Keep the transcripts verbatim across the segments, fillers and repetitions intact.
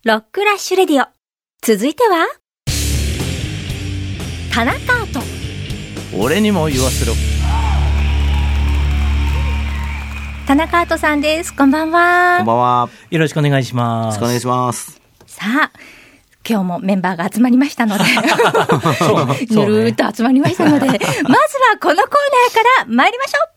ロックラッシュレディオ。続いては田中アート。 俺にも言わせろ。 田中アートさんです。こんばんは。 こんばんは。 よろしくお願いします。 よろしくお願いします。 さあ、今日もメンバーが集まりましたのでそうね、 ぬるーっと集まりましたので、まずはこのコーナーから参りましょ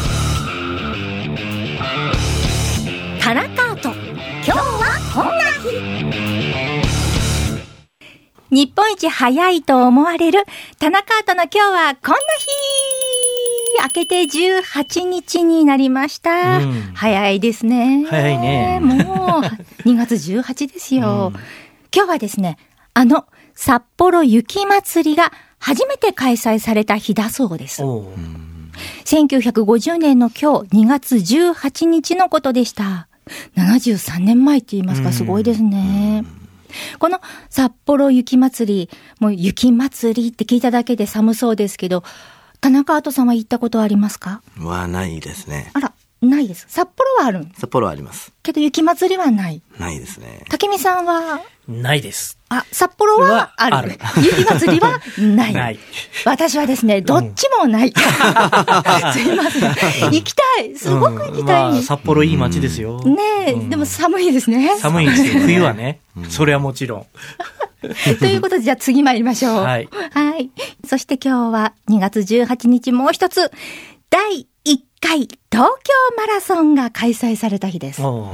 う。田中アート、今日はこんな日。日本一早いと思われる田中アートの今日はこんな日。明けてじゅうはちにちになりました、うん、早いですね。 早いね。 もうにがつじゅうはちですよ、うん、今日はですね、あの札幌雪まつりが初めて開催された日だそうです。せんきゅうひゃくごじゅうねんの今日にがつじゅうはちにちのことでした。ななじゅうさんねんまえって言いますか、すごいですね。この札幌雪まつり、もう雪まつりって聞いただけで寒そうですけど、田中アートさんは行ったことはありますか？ はないですね。 あら、ないです。札幌はある？ 札幌はあります。 けど雪まつりはない？ ないですね。 竹見さんは？ ないです。 あ、札幌はある。ある雪まつりはない。 ない。 私はですね、どっちもない。うん、すいません。行きたい。すごく行きたい。うん、まあ、 札幌いい街ですよ。 ねえ、うん、でも寒いですね。 寒いですよ。冬はね。それはもちろん。 ということで、じゃあ次参りましょう。 はい。 はい。そして今日はにがつじゅうはちにちもう一つ、だいいっかい東京マラソンが開催された日です。はい。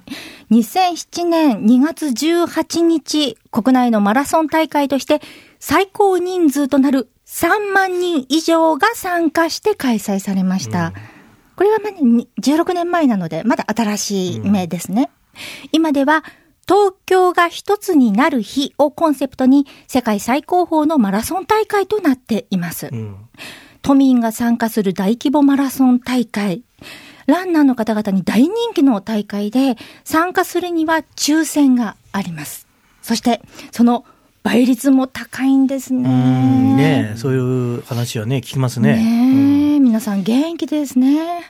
にせんななねんにがつじゅうはちにち、国内のマラソン大会として最高人数となるさんまんにん以上が参加して開催されました。うん、これはまだじゅうろくねんまえなので、まだ新しい目ですね。うん、今では、東京が一つになる日をコンセプトに世界最高峰のマラソン大会となっています。うん、都民が参加する大規模マラソン大会。ランナーの方々に大人気の大会で、参加するには抽選があります。そしてその倍率も高いんですね。 うんね、そういう話はね聞きますね。 ねえ、うん、皆さん元気ですね。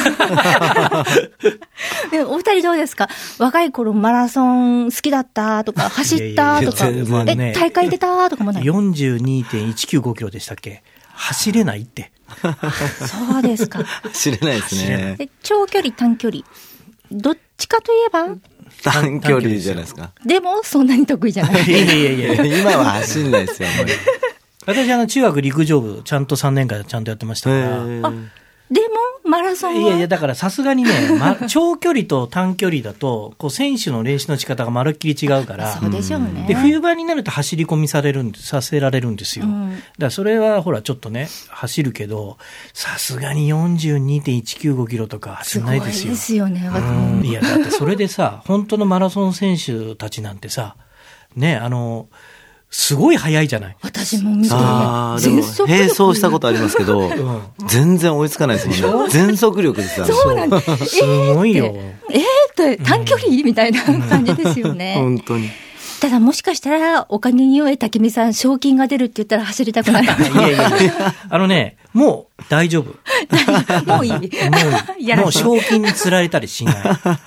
でお二人どうですか？若い頃マラソン好きだったとか走ったとか、いやいやいや、ね、え大会出たとかもない？ よんじゅうにてんいちきゅうごキロでしたっけ？走れないって。 そうですか。 走れないですね。 で長距離短距離どっちかといえば短距離じゃないですか。 でもそんなに得意じゃない。 いやいやいや今は走んないですよ。 私あの中学陸上部ちゃんとさんねんかんちゃんとやってましたから。 あでもマラソンは、 いやいやだからさすがにね、ま、長距離と短距離だとこう選手の練習の仕方がまるっきり違うから。 そうでしょうね。 で冬場になると走り込みされるんさせられるんですよ、うん、だからそれはほらちょっとね走るけどさすがに よんじゅうにてんいちきゅうごキロとか走らないですよ。 すごいですよね、 うん、いやだってそれでさ本当のマラソン選手たちなんてさねあのすごい速いじゃない。 私も見て、ね、 あでも並走したことありますけど、うん、全然追いつかないですもんね。全速力ですよね。 そうなんです。 すごいよ。 えーって短距離、うん、みたいな感じですよね。 本当に。 ただもしかしたらお金に酔え竹見さん賞金が出るって言ったら走りたくない。いやいやあのねもう大丈夫。 もういい。もういい。もう賞金に釣られたりしない。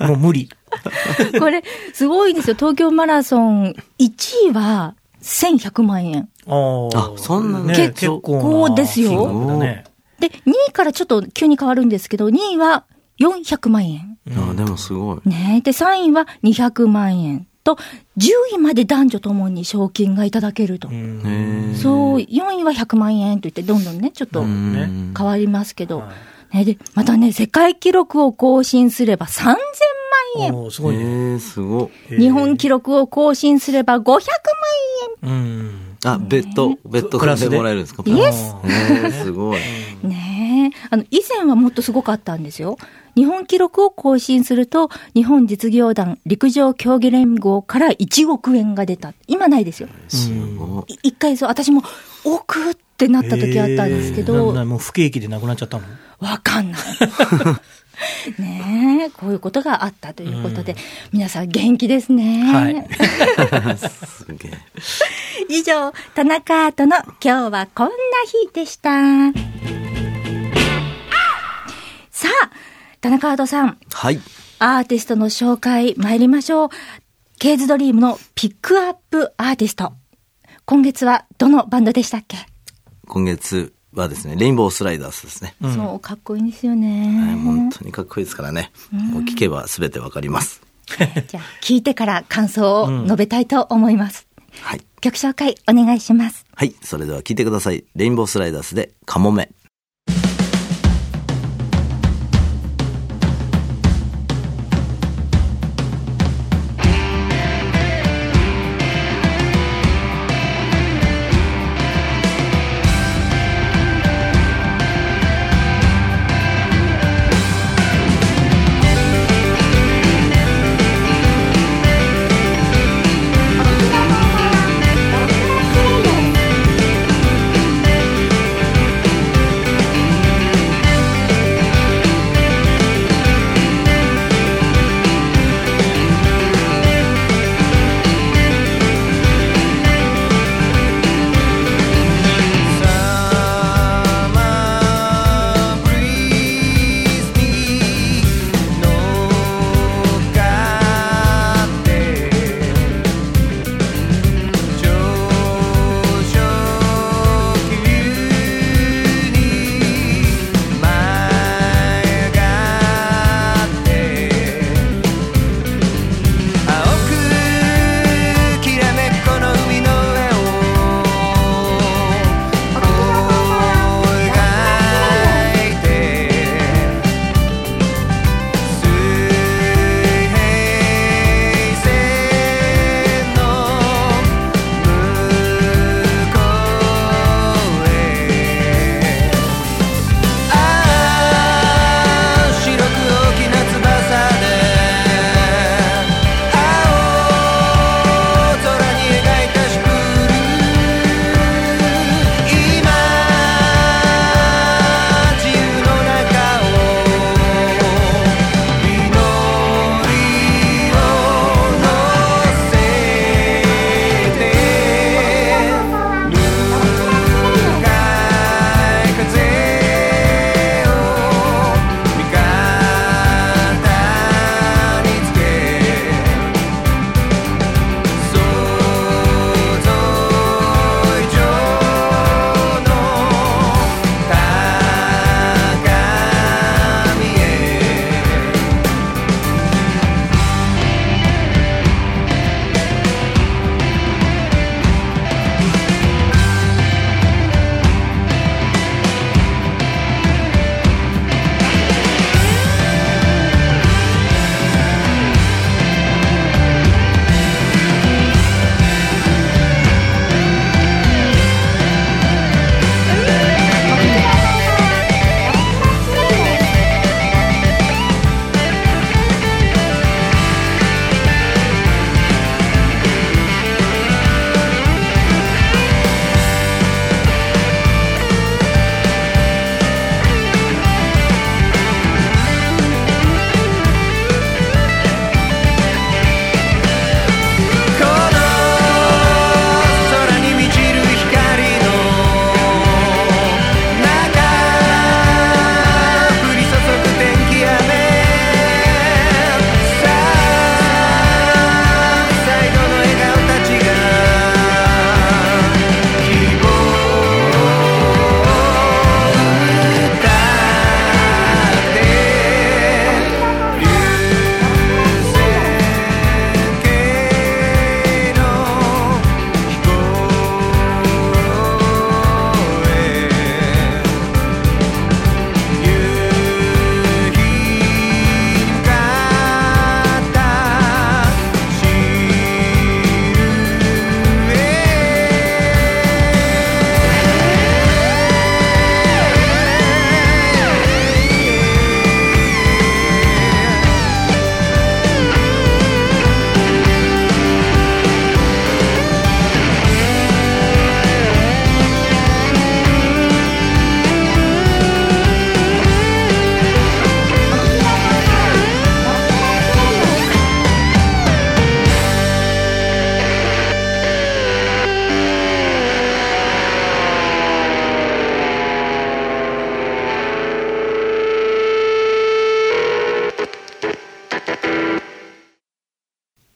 もう無理。 これすごいですよ。東京マラソンいちいはせんひゃくまんえん。 あ、そんなね、 結構ですよ。 ね、 で、にいからちょっと急に変わるんですけど、にいはよんひゃくまんえん。 あ、でもすごい。 ね、で、さんいはにひゃくまんえんと、じゅういまで男女ともに賞金がいただけると。そう、よんいはひゃくまんえんといって、どんどんね、ちょっと変わりますけど。ね、で、またね、世界記録を更新すればさんぜんまんえん。 おすごいね。 すごい。 日本記録を更新すればごひゃくまんえん。 うん。 あ、別途、別途でもらえるんですか？ イエス。 すごい。 ねえ。あの、以前はもっとすごかったんですよ。日本記録を更新すると、日本実業団陸上競技連合からいちおくえんが出た。今ないですよ。 すごい。 一回そう、私も億ってなった時あったんですけど。 もう不景気でなくなっちゃったの？ わかんない。ねえ、こういうことがあったということで、うん、皆さん元気ですね。 はい。 すげえ。 以上、田中アートの今日はこんな日でした。さあ、田中アートさん。 はい。 アーティストの紹介参りましょう。 ケイズドリームのピックアップアーティスト。今月はどのバンドでしたっけ？ 今月はですね、レインボースライダースですね。 うん、そう、かっこいいんですよね。 はい、本当にかっこいいですからね。うん、もう聞けば全てわかります。 じゃあ、聞いてから感想を述べたいと思います。 うん、はい。 曲紹介お願いします。 はい、それでは聞いてください。レインボースライダースでカモメ。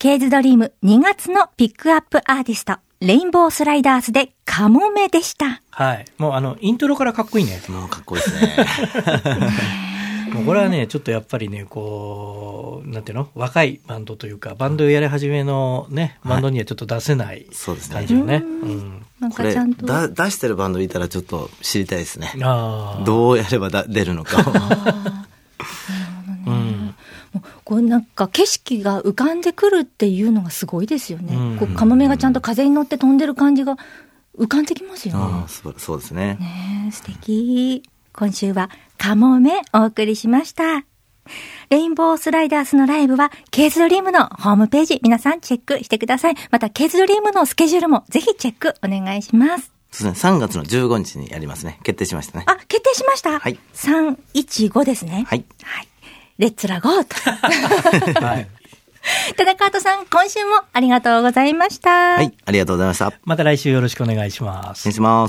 ケーズドリームにがつのピックアップアーティスト、レインボースライダースでカモメでした。 はい。もうあの、イントロからかっこいいね。 もうかっこいいですね。 もうこれはね、ちょっとやっぱりね、こう、なんていうの、若いバンドというか、バンドをやり始めのね、バンドにはちょっと出せない感じよね。はい、そうですね。うん。 なんかちゃんと。 これだ、出してるバンドいたらちょっと知りたいですね。 ああ。 どうやればだ出るのかを。 うん、こうなんか景色が浮かんでくるっていうのがすごいですよね。うん、こうカモメがちゃんと風に乗って飛んでる感じが浮かんできますよね。 ああ、そう、そうですね。 ねえ、素敵。今週はカモメお送りしました。レインボースライダースのライブはケーズドリームのホームページ、皆さんチェックしてください。またケーズドリームのスケジュールもぜひチェックお願いします。 そうですね、さんがつのじゅうごにちにやりますね。決定しましたね。 あ、決定しました。 はい。 さんいちごですね。 はい。 はい。レッツラゴーと。はい。田中跡さん、今週もありがとうございました。 はい、ありがとうございました。 また来週よろしくお願いします。 お願いします。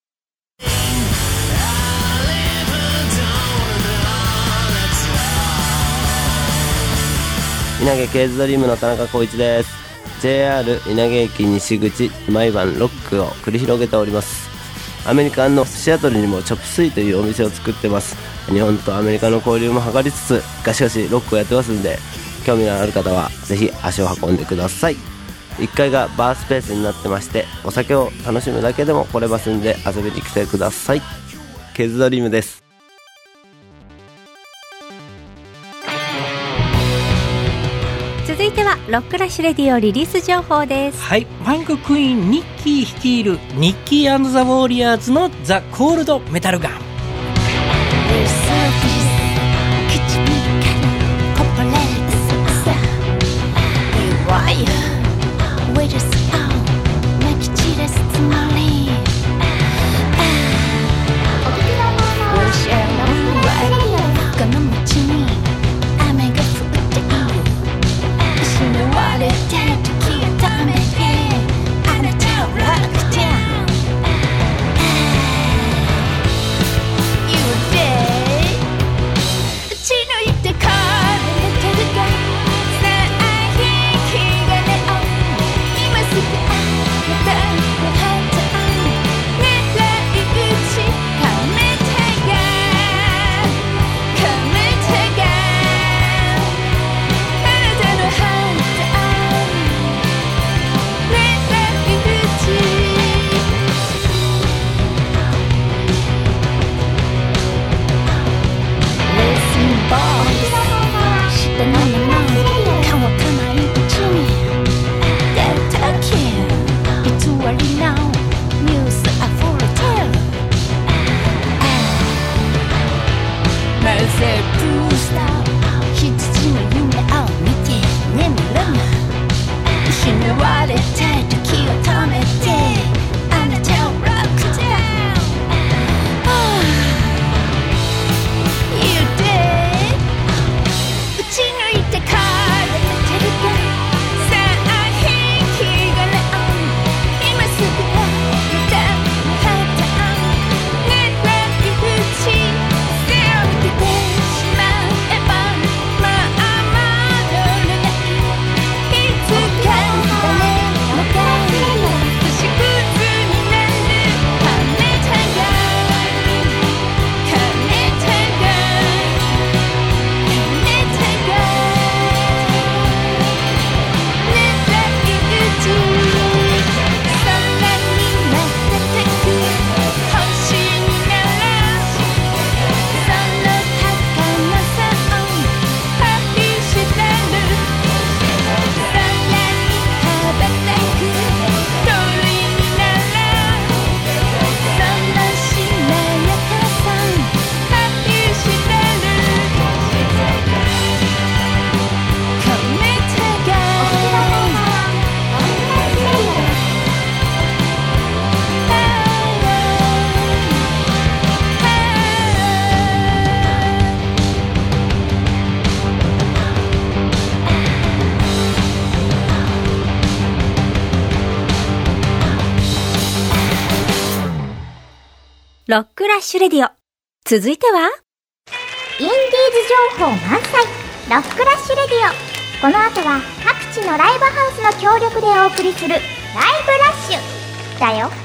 稲毛ケーズドリームの田中浩一です。 ジェイアール 稲毛駅西口、毎晩ロックを繰り広げております。アメリカのシアトルにもチョップスイというお店を作ってます。日本とアメリカの交流も図りつつ、ガシガシロックをやってますんで、興味のある方はぜひ足を運んでください。いっかいがバースペースになってまして、お酒を楽しむだけでも来れますんで、遊びに来てください。ケーズドリームです。 続いてはロックラッシュレディオリリース情報です。 はい、ファンククイーンニッキー率いるニッキー&ザ・ウォーリアーズのザ・コールド・メタルガン。 ロックラッシュレディオ。続いてはインディーズ情報満載ロックラッシュレディオ。 この後は各地のライブハウスの協力でお送りするライブラッシュだよ。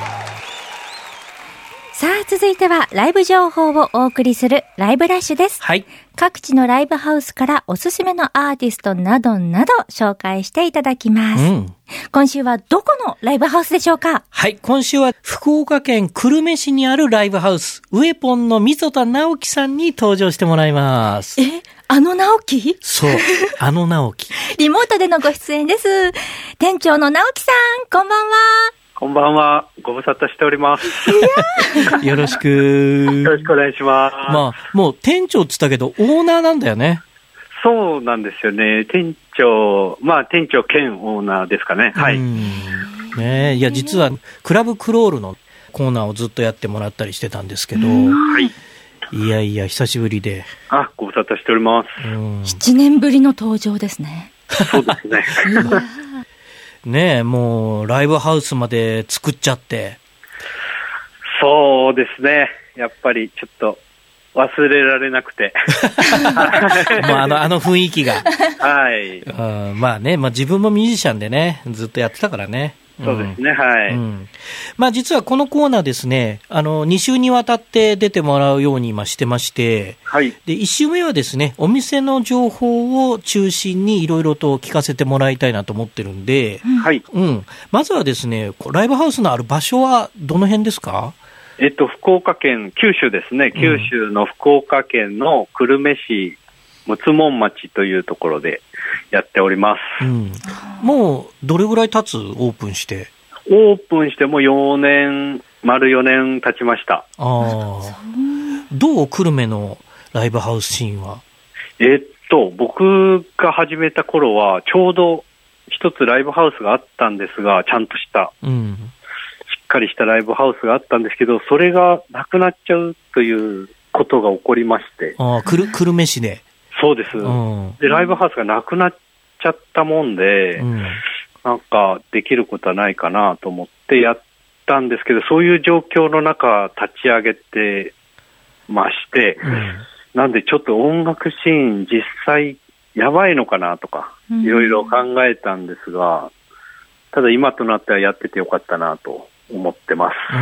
さあ、続いてはライブ情報をお送りするライブラッシュです。 はい。 各地のライブハウスからおすすめのアーティストなどなど紹介していただきます。うん、今週はどこのライブハウスでしょうか？ はい。今週は福岡県久留米市にあるライブハウス、ウエポンの溝田直樹さんに登場してもらいます。 え、あの直樹？ そう。あの直樹。 リモートでのご出演です。店長の直樹さん、こんばんは。 こんばんは。ご無沙汰しております。 よろしく。 よろしくお願いします。 まあ、もう店長って言ったけど、オーナーなんだよね。 そうなんですよね。店長、まあ店長兼オーナーですかね。はい。 ねえ、いや、実は、クラブクロールのコーナーをずっとやってもらったりしてたんですけど、 はい。 いやいや、久しぶりで。 あ、ご無沙汰しております。 ななねんぶりの登場ですね。 そうですね。 ねえ、もう、ライブハウスまで作っちゃって。 そうですね。やっぱり、ちょっと、忘れられなくて。 まあ、あの、あの雰囲気が。 はい。 うん、まあね、まあ自分もミュージシャンでね、ずっとやってたからね。 そうですね、はい、 うん。まあ実はこのコーナーですね、あの、に週にわたって出てもらうように今してまして、 はい。 で、いち週目はですね、お店の情報を中心にいろいろと聞かせてもらいたいなと思ってるんで、 はい。 うん。まずはですね、ライブハウスのある場所はどの辺ですか？ えっと、福岡県、九州ですね、九州の福岡県の久留米市、睦門町というところでやっております。 うん、もうどれぐらい経つ？オープンして。 オープンしてもよねん、丸よねん経ちました。 ああ。どう？久留米のライブハウスシーンは。 えっと、僕が始めた頃は、ちょうど一つライブハウスがあったんですが、ちゃんとした、うん、しっかりしたライブハウスがあったんですけど、それがなくなっちゃうということが起こりまして。 ああ、久留米市で。 そうです、うん、でライブハウスがなくなっちゃったもんで、うん、なんかできることはないかなと思ってやったんですけど、そういう状況の中立ち上げてまして、うん、なんでちょっと音楽シーン実際やばいのかなとかいろいろ考えたんですが、ただ今となってはやっててよかったなと思ってます。 うん、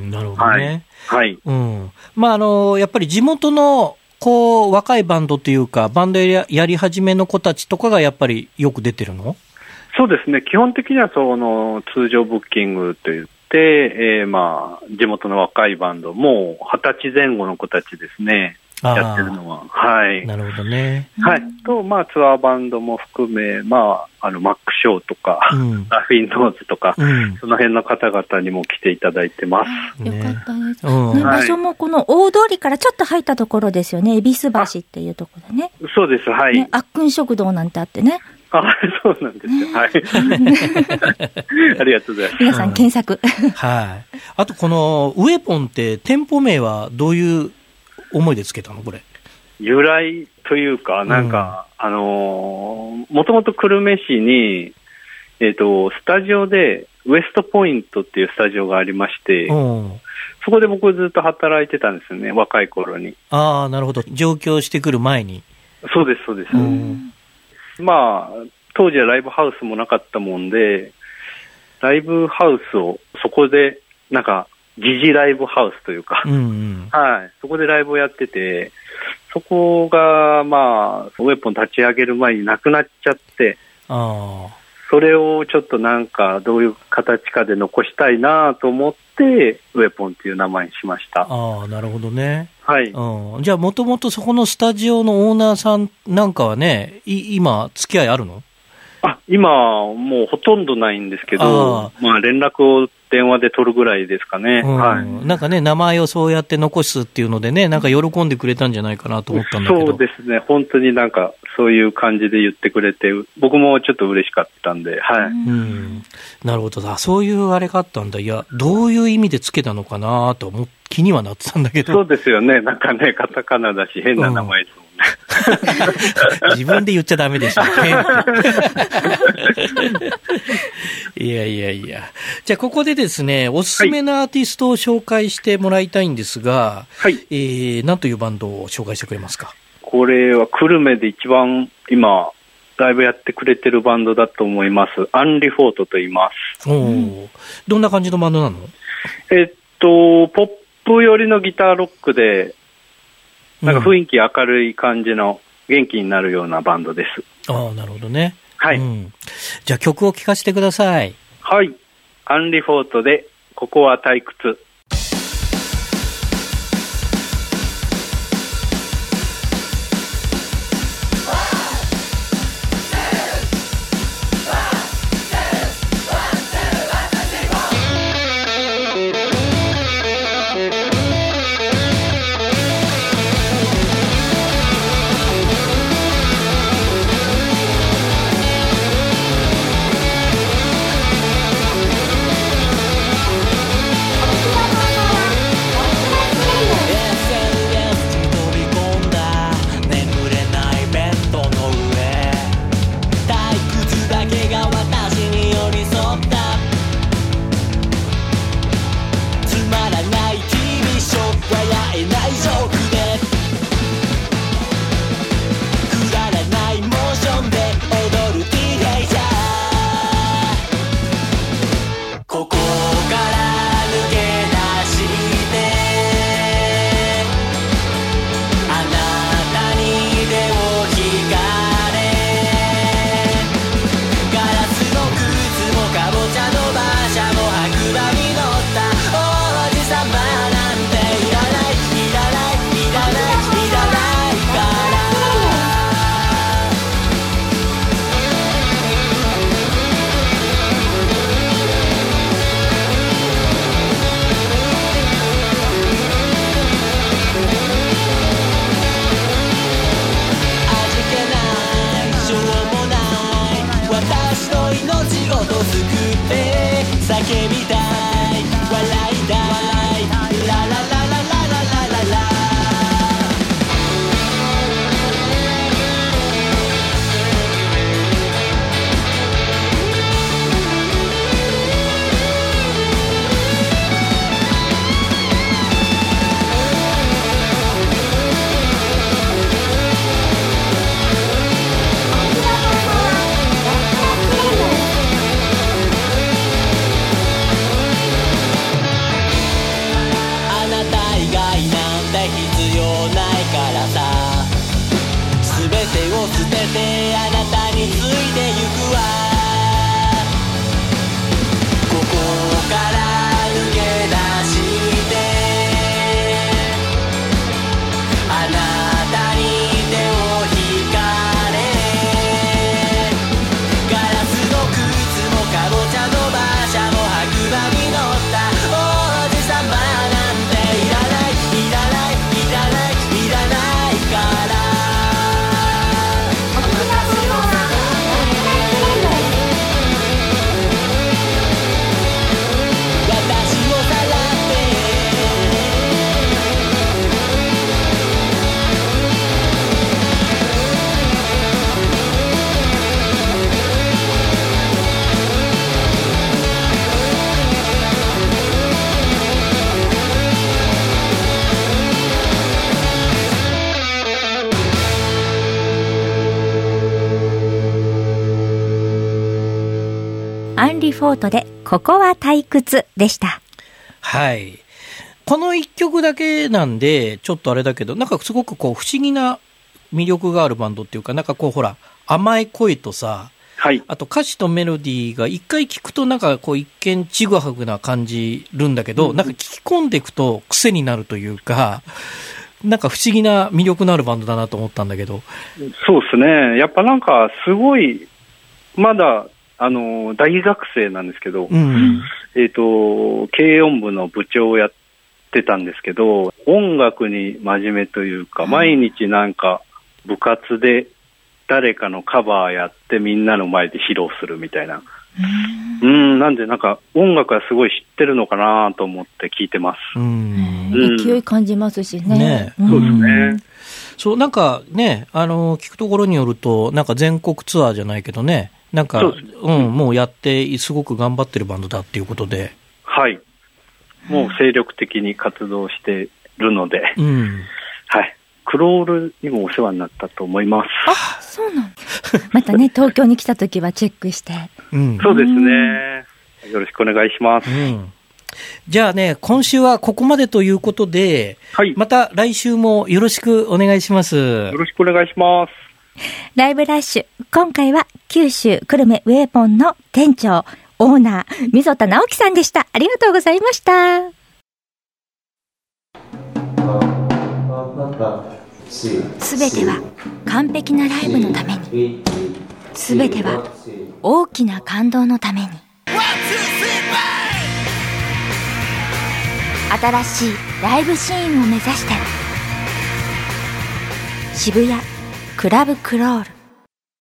なるほどね。 はい、はい、 うん、まああのやっぱり地元のこう若いバンドというか、バンドやり始めの子たちとかがやっぱりよく出てるの？ そうですね、基本的にはその通常ブッキングといって、えー、まあ地元の若いバンド、もう二十歳前後の子たちですね、やってるのは。はい。 なるほどね。 はい。と、まあツアーバンドも含め、まあ、あの、マックショーとか、うん、ラフィンノーズとか、うん、その辺の方々にも来ていただいてます。 ね、よかったです、うんね。場所もこの大通りからちょっと入ったところですよね。恵比寿橋っていうところでね。 そうです、はい。 ね、あっくん食堂なんてあってね。 あ、そうなんですよ。はい。ありがとうございます。 皆さん検索。 はい。あとこのウェポンって店舗名はどういう思いでつけたのこれ？ 由来というか、なんか、うん、あのー、もともと久留米市に、えっと、スタジオで、ウエストポイントっていうスタジオがありまして、うん、そこで僕ずっと働いてたんですよね、若い頃に。 ああ、なるほど。上京してくる前に。 そうです、そうです。うん、まあ、当時はライブハウスもなかったもんで、ライブハウスをそこで、なんか、疑似ライブハウスというか、うんうん、はい、そこでライブをやってて、そこが、まあ、ウェポン立ち上げる前になくなっちゃって、あそれをちょっとなんか、どういう形かで残したいなと思って、ウェポンっていう名前にしました。 ああ、なるほどね。 はい。 うん、じゃあ、もともとそこのスタジオのオーナーさんなんかはね、い今、付き合いあるの？ あ、今、もうほとんどないんですけど、あまあ、連絡を電話で取るぐらいですかね、うんはい。 なんかね、名前をそうやって残すっていうのでね、なんか喜んでくれたんじゃないかなと思ったんだけど。 そうですね、本当になんか、そういう感じで言ってくれて、僕もちょっと嬉しかったんで、はい。うん、 なるほどだ、そういうあれがあったんだ。いや、どういう意味でつけたのかなと思って、気にはなってたんだけど。 そうですよね、なんかね、カタカナだし、変な名前ですもんね。 うん、自分で言っちゃダメでしょ。いやいやいや。じゃあここでですね、おすすめのアーティストを紹介してもらいたいんですが、はい、えー、何というバンドを紹介してくれますか？ これは久留米で一番今ライブやってくれてるバンドだと思います。アンリフォートと言います。 おー、どんな感じのバンドなの？ えっと、ポップ寄りのギターロックで、なんか雰囲気明るい感じの元気になるようなバンドです。 ああ、なるほどね。 はい、 うん。じゃあ曲を聴かせてください。 はい。アンリフォートで、ここは退屈。 アンリフォートでここは退屈でした。 はい。この一曲だけなんでちょっとあれだけど、なんかすごくこう不思議な魅力があるバンドっていうか、なんかこうほら甘い声とさ、 はい、 あと歌詞とメロディーが一回聞くとなんかこう一見ちぐはぐな感じるんだけど、うん、なんか聞き込んでいくと癖になるというか、なんか不思議な魅力のあるバンドだなと思ったんだけど。 そうですね。やっぱなんかすごいまだあの大学生なんですけど、うん、えっと軽音部の部長をやってたんですけど、音楽に真面目というか、毎日なんか部活で誰かのカバーやってみんなの前で披露するみたいな、うん、うんなんでなんか音楽はすごい知ってるのかなと思って聞いてます。 うん、うん、勢い感じますしね。 ね、 うん、そうですね。 そうなんかね、あの聞くところによるとなんか全国ツアーじゃないけどね、なんか う,、うん、もうやってすごく頑張ってるバンドだっていうことで、 はい、もう精力的に活動してるので、うん、はい、 クロールにもお世話になったと思います。 あ、そうなんまたね、東京に来た時はチェックして。 うん、そうですね。よろしくお願いします。うん、 じゃあね、今週はここまでということで、はい、また来週もよろしくお願いします。よろしくお願いします。 ライブラッシュ、今回は九州久留米ウェーポンの店長、オーナー、溝田直樹さんでした。ありがとうございました。すべては完璧なライブのために、すべては大きな感動のために。新しいライブシーンを目指して、渋谷クラブクロール。